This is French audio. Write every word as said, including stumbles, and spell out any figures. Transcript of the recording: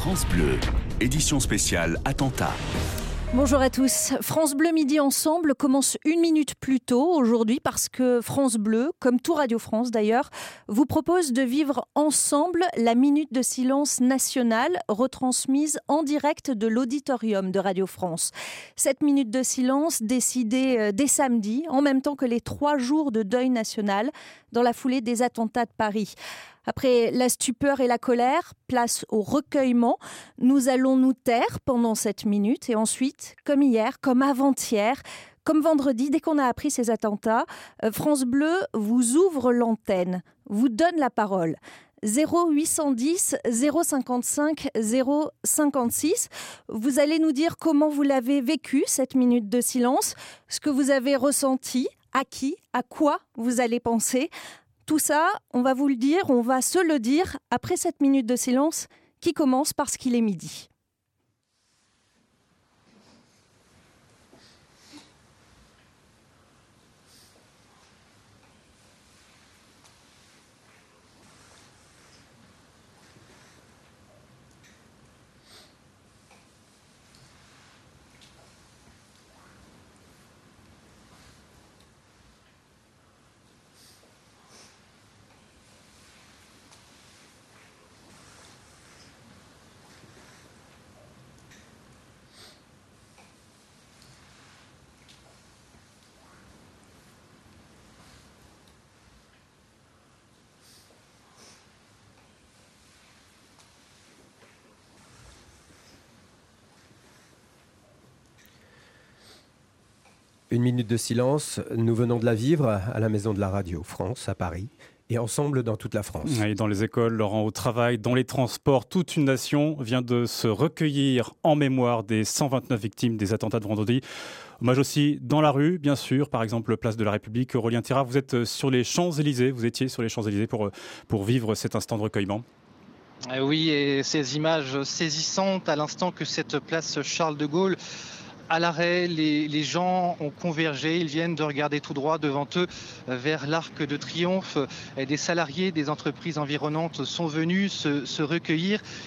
France Bleu, édition spéciale Attentat. Bonjour à tous. France Bleu Midi Ensemble commence une minute plus tôt aujourd'hui parce que France Bleu, comme tout Radio France d'ailleurs, vous propose de vivre ensemble la minute de silence nationale retransmise en direct de l'auditorium de Radio France. Cette minute de silence décidée dès samedi, en même temps que les trois jours de deuil national dans la foulée des attentats de Paris. Après la stupeur et la colère, place au recueillement. Nous allons nous taire pendant cette minute et ensuite, comme hier, comme avant-hier, comme vendredi, dès qu'on a appris ces attentats, France Bleu vous ouvre l'antenne, vous donne la parole. zéro huit cent dix zéro cinquante-cinq zéro cinquante-six. Vous allez nous dire comment vous l'avez vécu, cette minute de silence, ce que vous avez ressenti, à qui, à quoi vous allez penser. Tout ça, on va vous le dire, on va se le dire après cette minute de silence qui commence parce qu'il est midi. Une minute de silence, nous venons de la vivre à la Maison de la Radio France à Paris et ensemble dans toute la France. Et dans les écoles, Laurent, au travail, dans les transports, toute une nation vient de se recueillir en mémoire des cent vingt-neuf victimes des attentats de vendredi. Hommage aussi dans la rue, bien sûr, par exemple, place de la République. Aurélien Thirard, vous êtes sur les Champs-Élysées, vous étiez sur les Champs-Élysées pour, pour vivre cet instant de recueillement. Oui, et ces images saisissantes à l'instant que cette place Charles de Gaulle à l'arrêt, les, les gens ont convergé, ils viennent de regarder tout droit devant eux vers l'Arc de Triomphe. Des salariés des entreprises environnantes sont venus se, se recueillir.